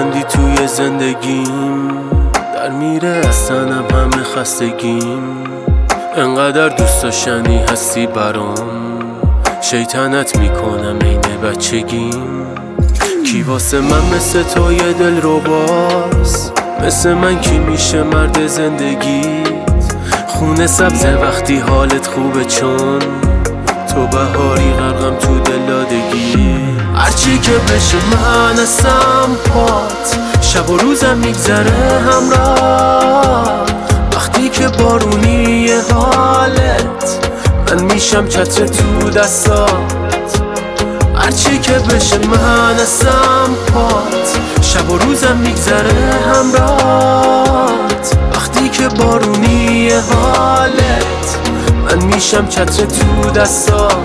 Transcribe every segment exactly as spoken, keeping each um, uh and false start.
لبخندی توی زندگیم در میره از تنم همه خستگیم. انقدر دوست داشتنی هستی برام، شیطنت میکنم عین بچگیم. کی واسه من مثل تو یه دل رو باز، مثل من کی میشه مرد زندگیت؟ خونه سبز وقتی حالت خوبه چون تو بهاری غرقم تو دلادگی. هرچی که بشه من هستم پات، شب و روزم میگذره همراه. وقتی که بارونی حالت من میشم چتر تو دستات. هرچی که بشه من هستم پات، شب و روزم میگذره همراهت. وقتی که بارونی حالت من میشم چتر تو دستات.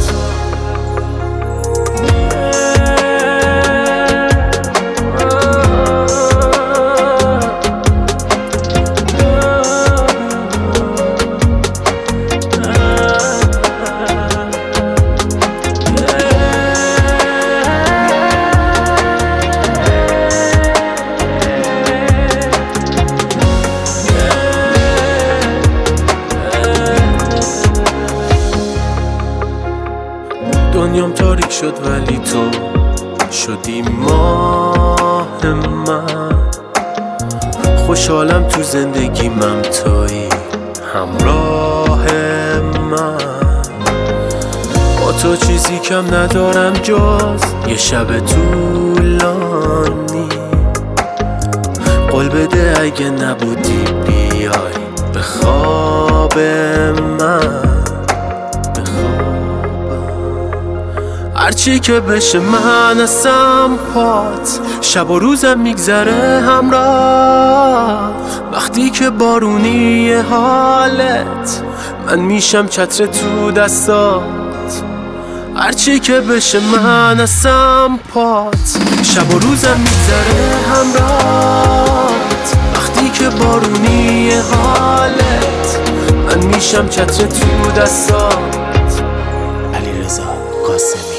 دنیام تاریک شد ولی تو شدی ماه من. خوشحالم تو زندگیمم تویی همراه من. با تو چیزی کم ندارم جز یه شب طولانی. قول بده اگه نبودی بیای به خواب من. هرچی که بشه من هستم پات، شب و روزم میگذره همراه. وقتی که بارونی حالت من میشم چتر تو دستات. هرچی که بشه من هستم پات، شب و روزم میگذره همراهت. وقتی که بارونی حالت من میشم چتر تو دستات. علیرضا قاسمی.